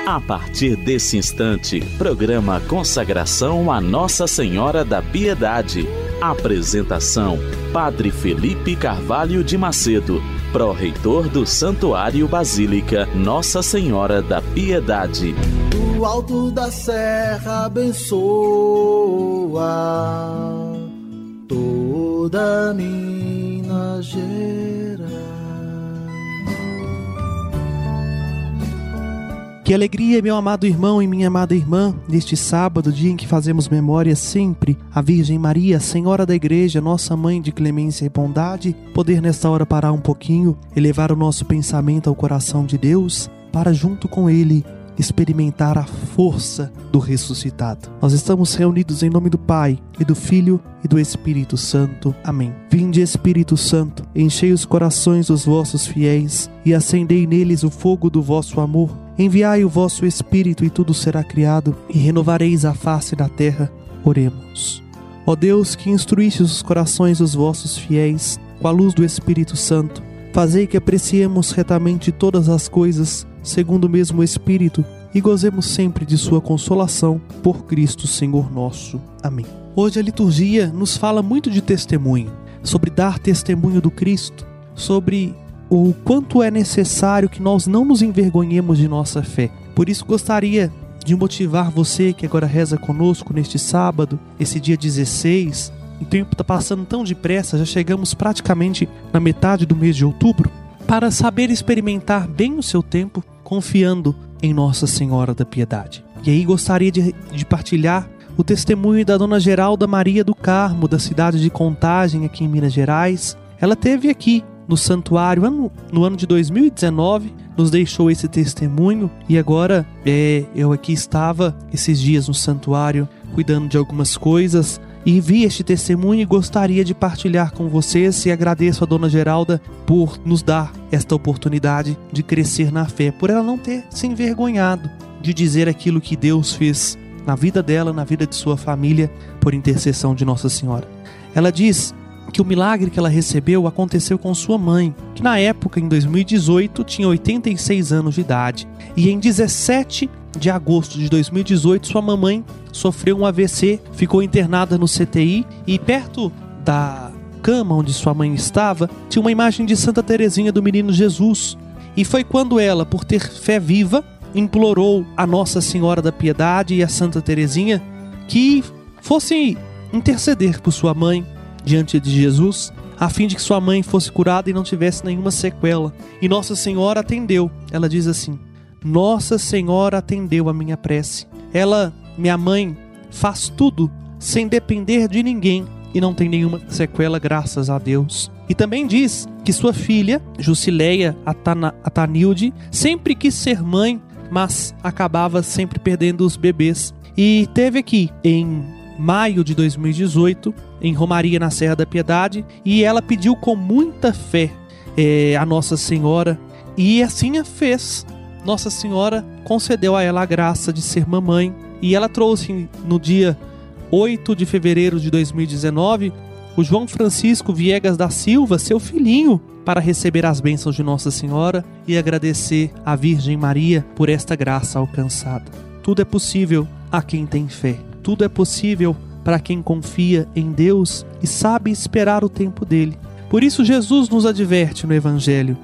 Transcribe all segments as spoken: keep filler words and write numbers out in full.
A partir desse instante, programa Consagração a Nossa Senhora da Piedade. Apresentação: Padre Felipe Carvalho de Macedo, pró-reitor do Santuário Basílica Nossa Senhora da Piedade. Do alto da serra abençoa toda Minas Gerais. Que alegria, meu amado irmão e minha amada irmã, neste sábado, dia em que fazemos memória sempre à Virgem Maria, Senhora da Igreja, nossa Mãe de clemência e bondade, poder nesta hora parar um pouquinho, elevar o nosso pensamento ao coração de Deus, para junto com Ele experimentar a força do ressuscitado. Nós estamos reunidos em nome do Pai, e do Filho e do Espírito Santo. Amém. Vinde, Espírito Santo, enchei os corações dos vossos fiéis e acendei neles o fogo do vosso amor. Enviai o vosso Espírito e tudo será criado, e renovareis a face da terra. Oremos. Ó Deus, que instruíste os corações dos vossos fiéis com a luz do Espírito Santo, fazei que apreciemos retamente todas as coisas segundo o mesmo Espírito e gozemos sempre de sua consolação por Cristo Senhor nosso. Amém. Hoje a liturgia nos fala muito de testemunho, sobre dar testemunho do Cristo, sobre o quanto é necessário que nós não nos envergonhemos de nossa fé. Por isso gostaria de motivar você que agora reza conosco neste sábado, esse dia dezesseis. O tempo está passando tão depressa, já chegamos praticamente na metade do mês de outubro, para saber experimentar bem o seu tempo confiando em Nossa Senhora da Piedade. E aí gostaria de, de partilhar o testemunho da Dona Geralda Maria do Carmo, da cidade de Contagem, aqui em Minas Gerais. Ela esteve aqui no santuário ano, no ano de dois mil e dezenove, nos deixou esse testemunho, e agora é, eu aqui estava esses dias no santuário cuidando de algumas coisas e vi este testemunho e gostaria de partilhar com vocês, e agradeço a Dona Geralda por nos dar esta oportunidade de crescer na fé, por ela não ter se envergonhado de dizer aquilo que Deus fez na vida dela, na vida de sua família, por intercessão de Nossa Senhora. Ela diz que o milagre que ela recebeu aconteceu com sua mãe, que na época, em dois mil e dezoito, tinha oitenta e seis anos de idade, e em dezessete de agosto de dois mil e dezoito, sua mamãe sofreu um A V C, ficou internada no C T I, e perto da cama onde sua mãe estava, tinha uma imagem de Santa Teresinha do Menino Jesus. E foi quando ela, por ter fé viva, implorou a Nossa Senhora da Piedade e a Santa Teresinha que fossem interceder por sua mãe diante de Jesus, a fim de que sua mãe fosse curada e não tivesse nenhuma sequela. E Nossa Senhora atendeu. Ela diz assim: Nossa Senhora atendeu a minha prece. Ela, minha mãe, faz tudo sem depender de ninguém e não tem nenhuma sequela, graças a Deus. E também diz que sua filha, Jusileia Atana, Atanilde, sempre quis ser mãe, mas acabava sempre perdendo os bebês. E teve aqui, em maio de dois mil e dezoito, em Romaria, na Serra da Piedade, e ela pediu com muita fé é, a Nossa Senhora, e assim a fez. Nossa Senhora concedeu a ela a graça de ser mamãe, e ela trouxe no dia oito de fevereiro de dois mil e dezenove o João Francisco Viegas da Silva, seu filhinho, para receber as bênçãos de Nossa Senhora e agradecer à Virgem Maria por esta graça alcançada. Tudo é possível a quem tem fé. Tudo é possível para quem confia em Deus e sabe esperar o tempo dele. Por isso Jesus nos adverte no Evangelho.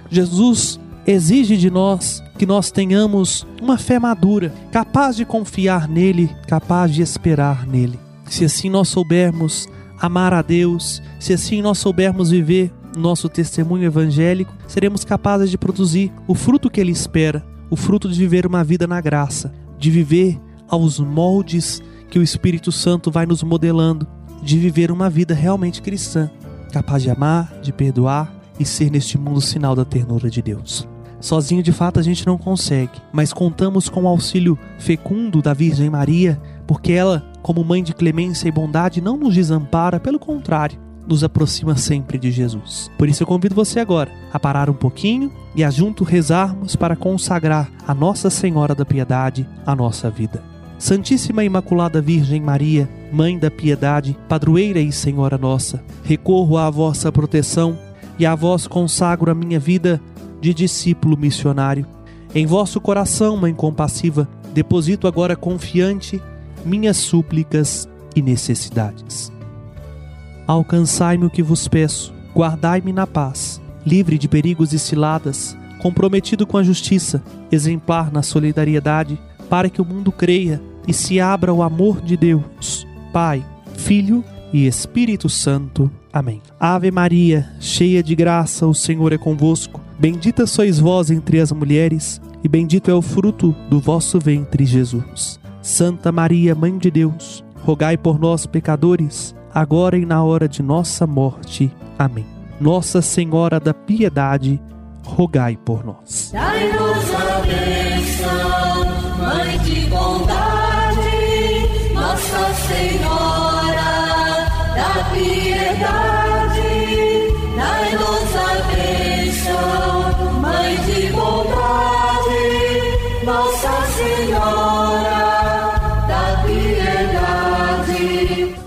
Jesus exige de nós que nós tenhamos uma fé madura, capaz de confiar nele, capaz de esperar nele. Se assim nós soubermos amar a Deus, se assim nós soubermos viver nosso testemunho evangélico, seremos capazes de produzir o fruto que ele espera, o fruto de viver uma vida na graça, de viver aos moldes que o Espírito Santo vai nos modelando, de viver uma vida realmente cristã, capaz de amar, de perdoar e ser neste mundo sinal da ternura de Deus. Sozinho, de fato, a gente não consegue, mas contamos com o auxílio fecundo da Virgem Maria, porque ela, como mãe de clemência e bondade, não nos desampara, pelo contrário, nos aproxima sempre de Jesus. Por isso eu convido você agora a parar um pouquinho e a junto rezarmos para consagrar a Nossa Senhora da Piedade a nossa vida. Santíssima Imaculada Virgem Maria, Mãe da Piedade, Padroeira e Senhora nossa, recorro à vossa proteção e a vós consagro a minha vida de discípulo missionário. Em vosso coração, Mãe compassiva, deposito agora confiante minhas súplicas e necessidades. Alcançai-me o que vos peço, guardai-me na paz, livre de perigos e ciladas, comprometido com a justiça, exemplar na solidariedade, para que o mundo creia e se abra ao amor de Deus, Pai, Filho e Espírito Santo. Amém. Ave Maria, cheia de graça, o Senhor é convosco. Bendita sois vós entre as mulheres, e bendito é o fruto do vosso ventre, Jesus. Santa Maria, Mãe de Deus, rogai por nós, pecadores, agora e na hora de nossa morte. Amém. Nossa Senhora da Piedade, rogai por nós. Dai-nos a bênção, Mãe de bondade, Nossa Senhora da Piedade. Dai-nos a bênção, Mãe de bondade, Nossa Senhora da Piedade.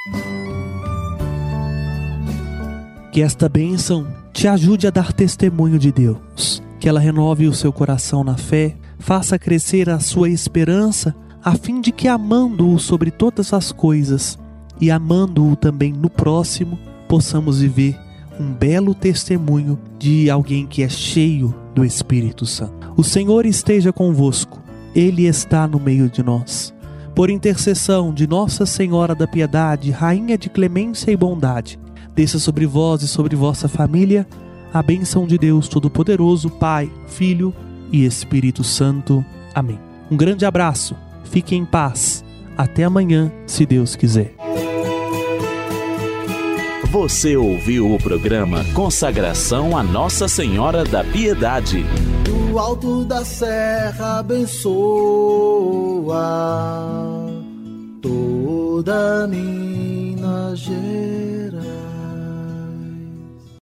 Que esta bênção te ajude a dar testemunho de Deus, que ela renove o seu coração na fé, faça crescer a sua esperança, a fim de que, amando-o sobre todas as coisas e amando-o também no próximo, possamos viver um belo testemunho de alguém que é cheio do Espírito Santo. O Senhor esteja convosco, Ele está no meio de nós. Por intercessão de Nossa Senhora da Piedade, Rainha de clemência e bondade, desça sobre vós e sobre vossa família a bênção de Deus Todo-Poderoso, Pai, Filho e Espírito Santo. Amém. Um grande abraço, fique em paz. Até amanhã, se Deus quiser. Você ouviu o programa Consagração a Nossa Senhora da Piedade. Do alto da serra abençoa toda Minas Gerais.